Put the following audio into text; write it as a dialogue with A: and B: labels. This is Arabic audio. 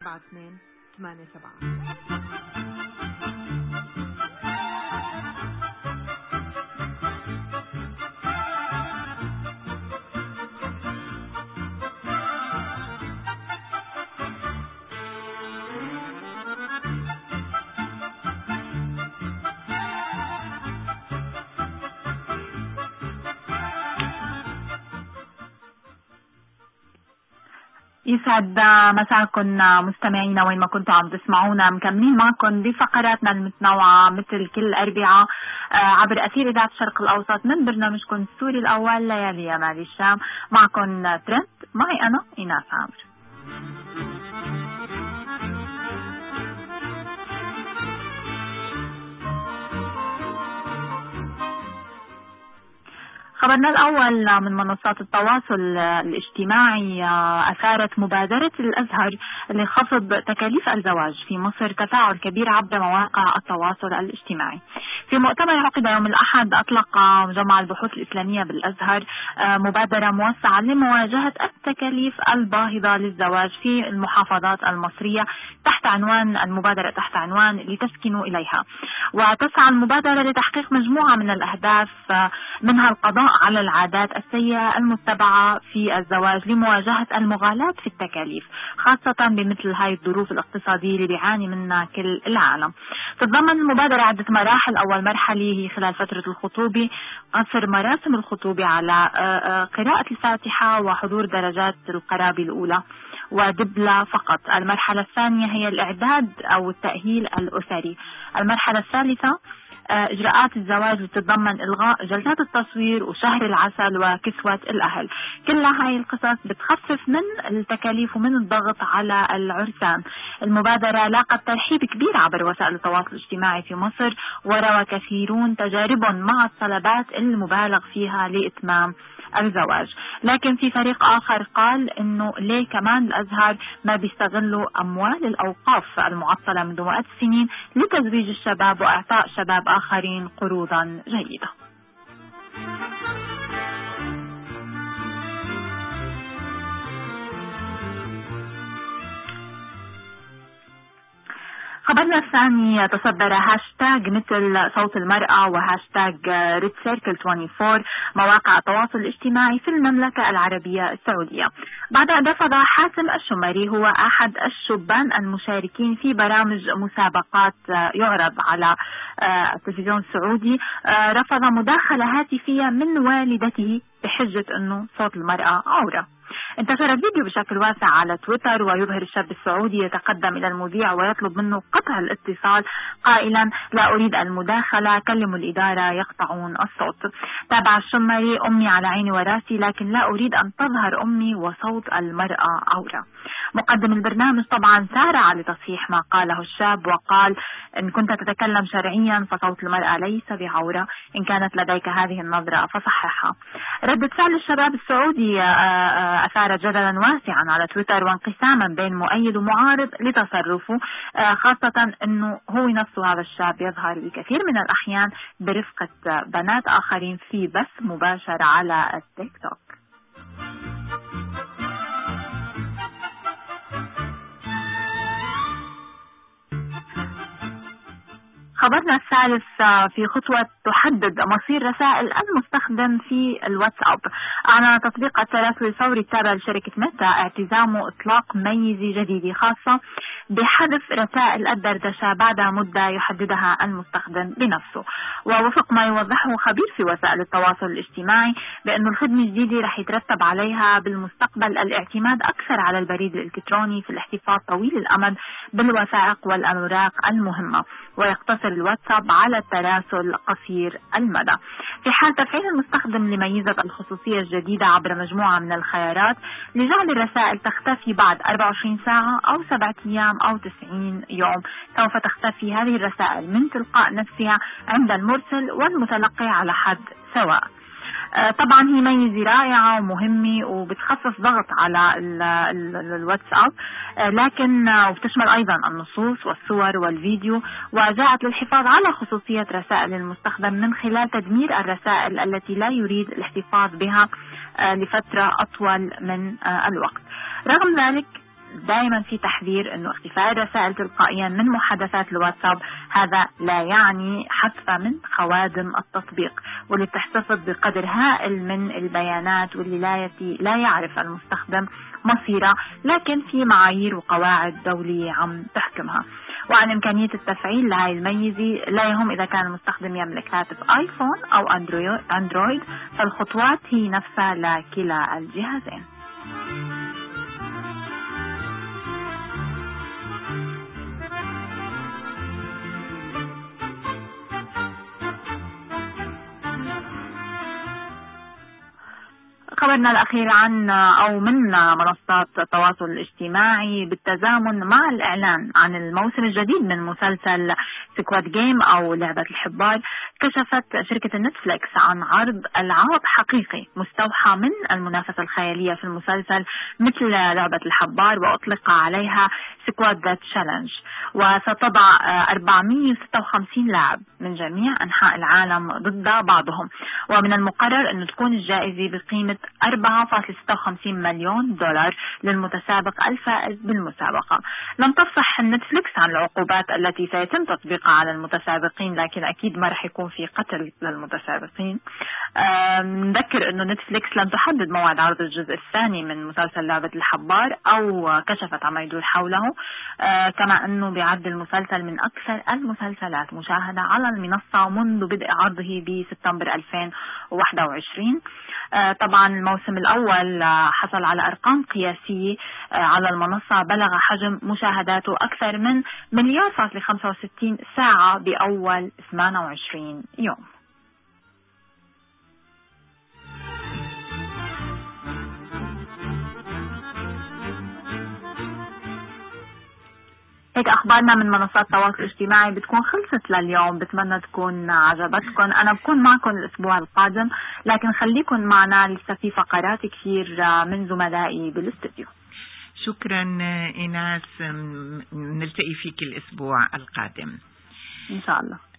A: يسعد مساكن مستمعينا وين ما كنتوا عم تسمعونا. مكملين معكم بفقراتنا المتنوعة مثل كل أربعاء عبر أثير إذاعة الشرق الأوسط من برنامجكم السوري الأول ليالي يمال الشام. معكم ترند، معي أنا إيناس عامر. خبرنا الأول من منصات التواصل الاجتماعي أثارت مبادرة الأزهر لخفض تكاليف الزواج في مصر تفاعل كبير عبر مواقع التواصل الاجتماعي. في مؤتمر عقد يوم الأحد أطلق مجمع البحوث الإسلامية بالأزهر مبادرة موسعة لمواجهة التكاليف الباهظة للزواج في المحافظات المصرية تحت عنوان المبادرة تحت عنوان لتسكنوا إليها. وتسعى المبادرة لتحقيق مجموعة من الأهداف منها القضاء على العادات السيئة المتبعة في الزواج لمواجهة المغالاة في التكاليف خاصة بمثل هاي الظروف الاقتصادية اللي بيعاني منها كل العالم. تتضمن المبادرة عدة مراحل. أول مرحلة هي خلال فترة الخطوبة قصر مراسم الخطوبة على قراءة الفاتحة وحضور درجات القرابة الأولى ودبلة فقط. المرحلة الثانية هي الإعداد أو التأهيل الأسري. المرحلة الثالثة إجراءات الزواج بتتضمن إلغاء جلسات التصوير وشهر العسل وكسوة الأهل. كل هاي القصص بتخفف من التكاليف ومن الضغط على العرسان. المبادرة لاقت ترحيب كبير عبر وسائل التواصل الاجتماعي في مصر، وروى كثيرون تجاربهم مع الطلبات المبالغ فيها لإتمام الزواج. لكن في فريق آخر قال إنه ليه كمان الأزهر ما بيستغلوا أموال الأوقاف المعطلة منذ مئات السنين لتزويج الشباب وإعطاء شباب آخرين قروضا جيدة. خبرنا الثاني تصدر هاشتاج مثل صوت المرأة وهاشتاج ريد سيركل 24 مواقع التواصل الاجتماعي في المملكة العربية السعودية بعد أن رفض حاتم الشمري هو أحد الشبان المشاركين في برامج مسابقات يعرض على التلفزيون السعودي، رفض مداخلة هاتفية من والدته بحجة أنه صوت المرأة عورة. انتشر الفيديو بشكل واسع على تويتر ويظهر الشاب السعودي يتقدم إلى المذيع ويطلب منه قطع الاتصال قائلا لا أريد المداخلة، كلموا الإدارة يقطعون الصوت. تابع الشمري أمي على عيني وراسي لكن لا أريد أن تظهر أمي وصوت المرأة عورة. مقدم البرنامج طبعا سارع لتصحيح ما قاله الشاب وقال إن كنت تتكلم شرعيا فصوت المرأة ليس بعورة، إن كانت لديك هذه النظرة فصححها. ردة فعل الشباب السعودي أثارت جدلا واسعا على تويتر وانقساما بين مؤيد ومعارض لتصرفه، خاصة أنه هو نفسه هذا الشاب يظهر بكثير من الأحيان برفقة بنات آخرين في بث مباشر على التيك توك. خبرنا الثالث في خطوة تحدد مصير رسائل المستخدم في الواتساب. أعلن تطبيق التراسل الفوري التابع لشركة ميتا اعتزامه إطلاق ميزة جديدة خاصة بحذف رسائل الدردشة بعد مدة يحددها المستخدم بنفسه. ووفق ما يوضحه خبير في وسائل التواصل الاجتماعي بأن الخدمة الجديدة رح يترتب عليها بالمستقبل الاعتماد أكثر على البريد الإلكتروني في الاحتفاظ طويل الأمد بالوثائق والأوراق المهمة، ويقتصر الواتساب على التراسل قصير المدى. في حال تفعيل المستخدم لميزة الخصوصية الجديدة عبر مجموعة من الخيارات لجعل الرسائل تختفي بعد 24 ساعة أو 7 أيام أو 90 يوم، سوف تختفي هذه الرسائل من تلقاء نفسها عند المرسل والمتلقي على حد سواء. طبعا هي ميزة رائعة ومهمة وبتخفف ضغط على الواتساب، لكن وبتشمل أيضا النصوص والصور والفيديو، وجاءت للحفاظ على خصوصية رسائل المستخدم من خلال تدمير الرسائل التي لا يريد الاحتفاظ بها لفترة أطول من الوقت. رغم ذلك دائما في تحذير انه اختفاء الرسائل تلقائيا من محادثات الواتساب هذا لا يعني حذفها من خوادم التطبيق، واللي بتحتفظ بقدر هائل من البيانات واللي لا يعرف المستخدم مصيرها، لكن في معايير وقواعد دولية عم تحكمها. وعن إمكانية التفعيل لهذه الميزة لا يهم إذا كان المستخدم يملك هاتف آيفون أو أندرويد، فالخطوات هي نفسها لكلا الجهازين. خبرنا الأخير عن أو من منصات التواصل الاجتماعي بالتزامن مع الإعلان عن الموسم الجديد من مسلسل سكواد جيم أو لعبة الحبار، كشفت شركة نتفليكس عن عرض ألعاب حقيقي مستوحى من المنافسة الخيالية في المسلسل مثل لعبة الحبار، وأطلق عليها سكواد ذات تشالنج، وستضع 456 لاعب من جميع أنحاء العالم ضد بعضهم. ومن المقرر أن تكون الجائزة بقيمة 4.56 مليون دولار للمتسابق الفائز بالمسابقة. لم تفصح نتفليكس عن العقوبات التي سيتم تطبيقها على المتسابقين، لكن أكيد ما رح يكون في قتل للمتسابقين. نذكر أنه نتفليكس لم تحدد موعد عرض الجزء الثاني من مسلسل لعبة الحبار أو كشفت عما يدور حوله، كما أنه بيعد المسلسل من أكثر المسلسلات مشاهدة على المنصة منذ بدء عرضه بسبتمبر 2021. طبعا الموسم الأول حصل على أرقام قياسية على المنصة، بلغ حجم مشاهداته أكثر من 1.65 ساعة بأول 28 يوم. هيك أخبارنا من منصات التواصل الاجتماعي بتكون خلصت لليوم. بتمنى تكون عجبتكم. أنا بكون معكم الأسبوع القادم، لكن خليكم معنا لسه في فقرات كثير من زملائي بالاستديو.
B: شكرا إيناس، نلتقي فيك الأسبوع القادم
A: إن شاء الله.